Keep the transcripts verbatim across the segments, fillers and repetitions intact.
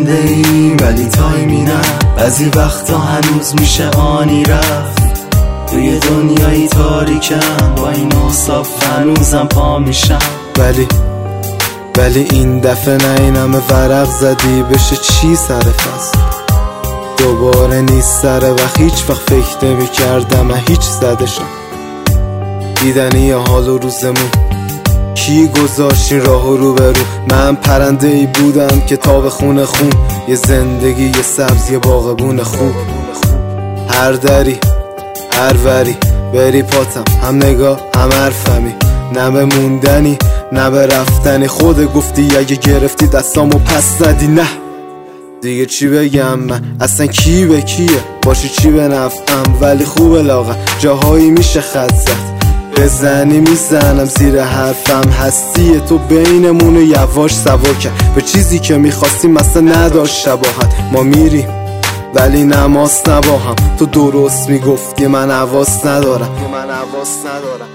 زنده ایم ولی تایمی نه، بعضی وقتا هنوز میشه آنی رفت. توی دنیای تاریکم با این اصاف هنوزم پا میشم. ولی ولی این دفعه نه این همه ورق زدی بشه چی سر فصل دوباره نیست سر وقت. هیچ وقت فکر نمی کردم هیچ زدشم دیدنی حال و روزمون کی گذاشت این راه رو برو. من پرنده ای بودم که تاب خونه خون، یه زندگی یه سبز یه باغبون خوب. هر دری هر وری بری پاتم هم نگاه هم حرفمی، نه به موندنی نه به رفتنی. خود گفتی اگه گرفتی دستامو پس زدی. نه دیگه چی بگم من اصلا کی به کیه باشی چی به نفعم، ولی خوبه لاغر جاهایی میشه خط زد. بزنی میزنم زیر حرفم، هستی تو بینمونو یواش سوا کرد به چیزی که میخواستیم مثلا نداشت شباهت. ما میریم ولی نماز نباهم، تو درست میگفتی من حواس ندارم من حواس ندارم.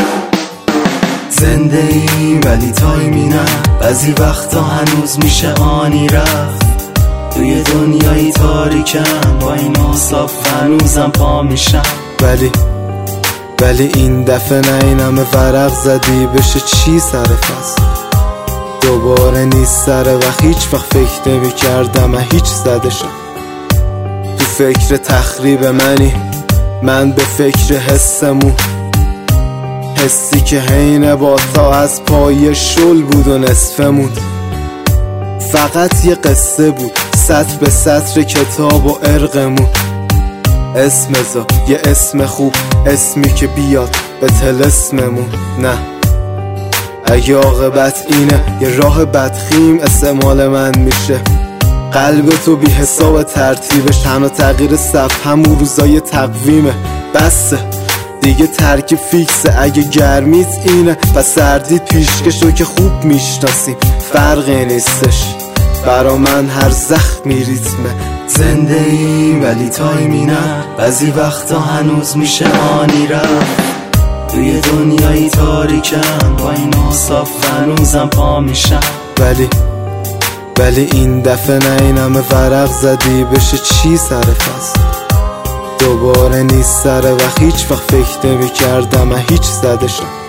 زنده ایم ولی تایمی نه، بعضی وقتا هنوز میشه آنی رفت. توی دنیای تاریکم با این اصاف هنوزم پا میشم. ولی ولی این دفعه نه این همه ورق زدی بشه چی سر فصل دوباره نیست سر وقت. هیچ وقت فکر نمی کردم هیچ زدشم. تو فکر تخریب منی من به فکر حسمون، حسی که حین با تا از پای شل بود و نصفمون. فقط یه قصه بود سطر به سطر کتاب و ارقمون. اسم زا یه اسم خوب، اسمی که بیاد به طلسممون. نه اگه عاقبت اینه یه راه بدخیم استعمال من میشه. قلب تو بی حساب ترتیبش تنها تغییر صف همون روزای تقویمه. بسه دیگه ترک فیکسه، اگه گرمیت اینه و سردیت پیشکشو که خوب میشناسیم. فرقی نیستش برا من هر زخمی ریتمه. زنده ایم ولی تایمی نه، بعضی وقتا هنوز میشه آنی رفت. توی دنیای تاریکم با این اصاف هنوزم پا میشم. ولی ولی این دفعه نه این همه ورق زدی بشه چی سر فصل دوباره نیست سر وقت. هیچ وقت فکر نمی کردم هیچ زدشم.